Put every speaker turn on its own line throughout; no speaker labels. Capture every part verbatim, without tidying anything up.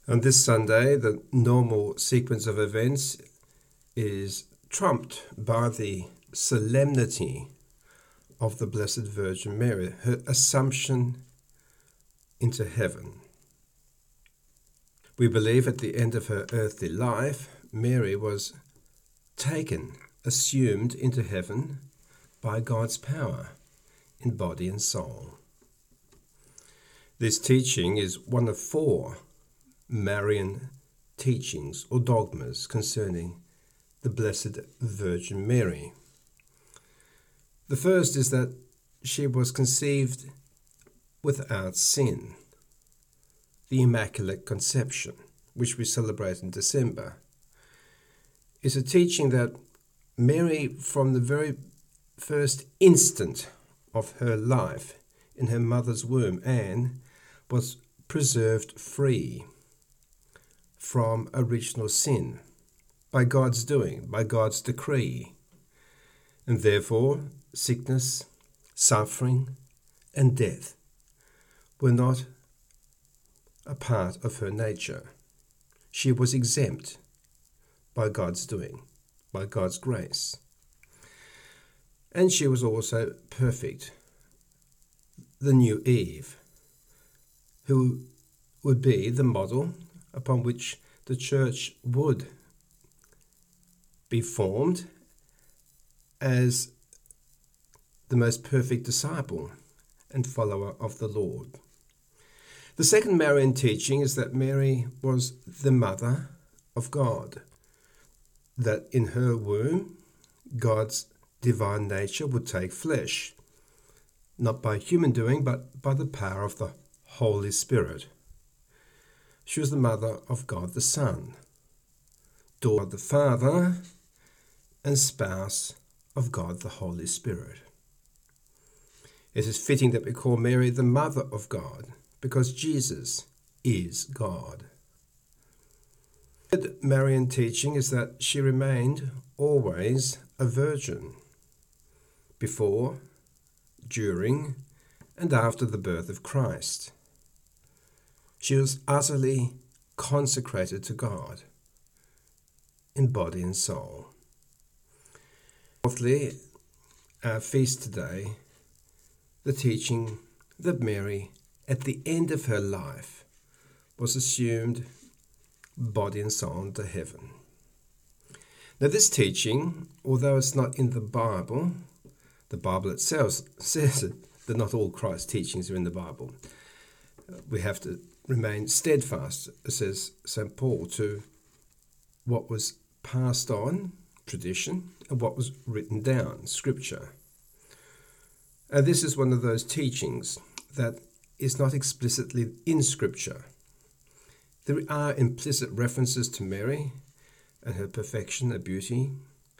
On this Sunday, the normal sequence of events is trumped by the solemnity of the Blessed Virgin Mary, her assumption into heaven. We believe at the end of her earthly life, Mary was taken, assumed into heaven by God's power in body and soul. This teaching is one of four Marian teachings or dogmas concerning the Blessed Virgin Mary. The first is that she was conceived without sin, the Immaculate Conception, which we celebrate in December, is a teaching that Mary, from the very first instant of her life in her mother's womb, Anne, was preserved free from original sin by God's doing, by God's decree. And therefore, sickness, suffering, and death were not a part of her nature. She was exempt by God's doing, by God's grace. And she was also perfect, the new Eve, who would be the model upon which the church would be formed as the most perfect disciple and follower of the Lord. The second Marian teaching is that Mary was the mother of God, that in her womb God's divine nature would take flesh, not by human doing, but by the power of the Holy Spirit. She was the mother of God the Son, daughter of the Father, and spouse of God the Holy Spirit. It is fitting that we call Mary the Mother of God, because Jesus is God. The third Marian teaching is that she remained always a virgin, before, during, and after the birth of Christ. She was utterly consecrated to God in body and soul. Fourthly, our feast today, the teaching that Mary, at the end of her life, was assumed body and soul into heaven. Now this teaching, although it's not in the Bible, the Bible itself says it, that not all Christ's teachings are in the Bible. We have to remain steadfast, says Saint Paul, to what was passed on, tradition, and what was written down, scripture. And this is one of those teachings that is not explicitly in scripture. There are implicit references to Mary and her perfection, her beauty,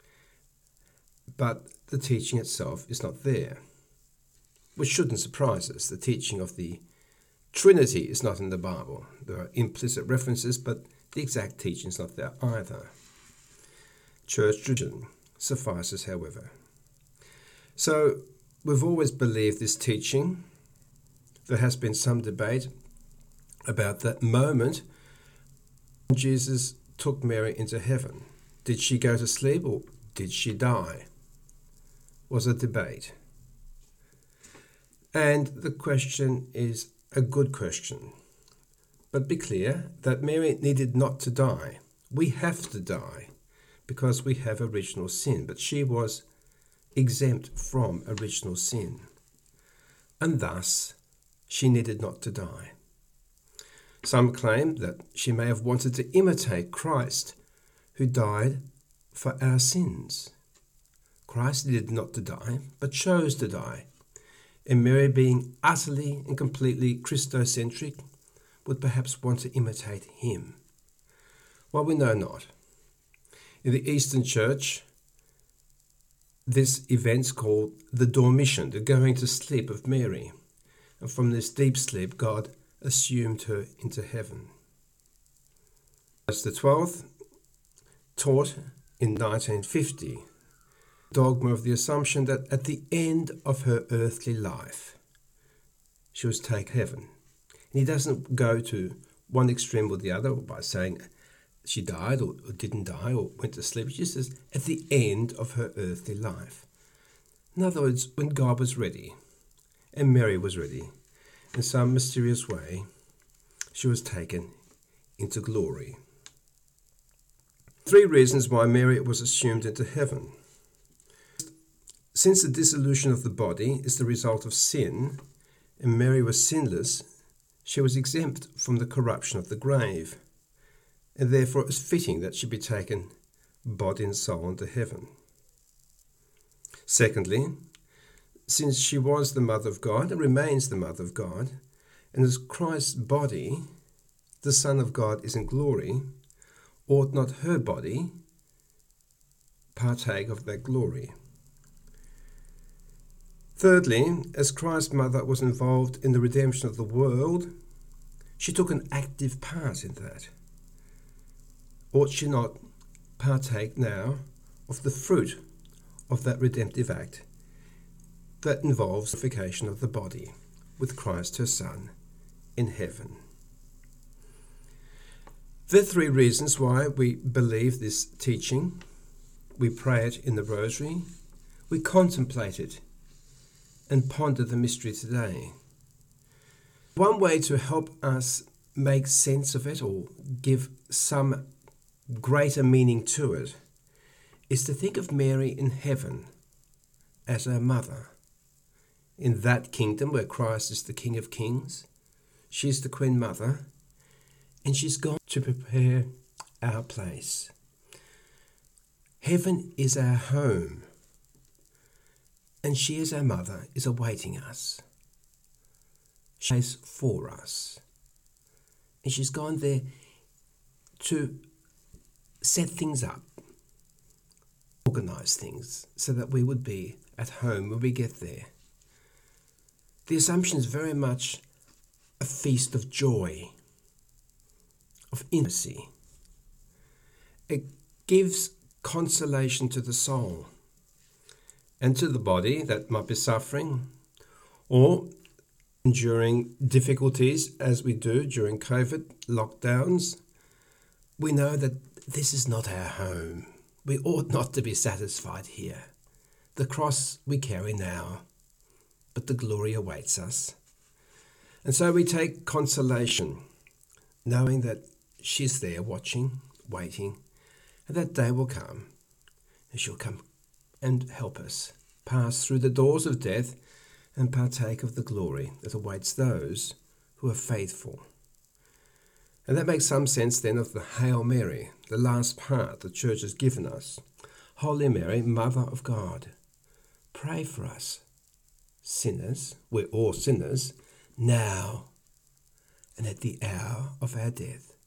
but the teaching itself is not there, which shouldn't surprise us. The teaching of the Trinity is not in the Bible. There are implicit references, but the exact teaching is not there either. Church tradition suffices, however. So we've always believed this teaching. There has been some debate about that moment when Jesus took Mary into heaven. Did she go to sleep or did she die? Was a debate. And the question is a good question. But be clear that Mary needed not to die. We have to die because we have original sin, but she was exempt from original sin. And thus, she needed not to die. Some claim that she may have wanted to imitate Christ, who died for our sins. Christ needed not to die, but chose to die. And Mary, being utterly and completely Christocentric, would perhaps want to imitate him. Well, we know not. In the Eastern Church, this event's called the dormition, the going to sleep of Mary. And from this deep sleep, God assumed her into heaven. As the twelfth taught in nineteen fifty, dogma of the Assumption that at the end of her earthly life, she was taken to heaven. And he doesn't go to one extreme or the other, or by saying she died or, or didn't die or went to sleep. She says at the end of her earthly life. In other words, when God was ready and Mary was ready, in some mysterious way, she was taken into glory. Three reasons why Mary was assumed into heaven. Since the dissolution of the body is the result of sin, and Mary was sinless, she was exempt from the corruption of the grave, and therefore it was fitting that she be taken body and soul into heaven. Secondly, since she was the Mother of God and remains the Mother of God, and as Christ's body, the Son of God, is in glory, ought not her body partake of that glory? Thirdly, as Christ's mother was involved in the redemption of the world, she took an active part in that. Ought she not partake now of the fruit of that redemptive act that involves the sanctification of the body with Christ her Son in heaven? There are three reasons why we believe this teaching. We pray it in the Rosary, we contemplate it and ponder the mystery today. One way to help us make sense of it or give some greater meaning to it is to think of Mary in heaven as our mother. In that kingdom where Christ is the King of Kings, she's the Queen Mother, and she's gone to prepare our place. Heaven is our home, and she as our mother is awaiting us. She's for us. And she's gone there to set things up, organise things, so that we would be at home when we get there. The Assumption is very much a feast of joy, of intimacy. It gives consolation to the soul and to the body that might be suffering or enduring difficulties as we do during COVID lockdowns. We know that this is not our home. We ought not to be satisfied here. The cross we carry now, but the glory awaits us. And so we take consolation, knowing that she's there watching, waiting, and that day will come, and she'll come and help us pass through the doors of death and partake of the glory that awaits those who are faithful. And that makes some sense then of the Hail Mary, the last part the Church has given us. Holy Mary, Mother of God, pray for us, sinners, we're all sinners, now and at the hour of our death.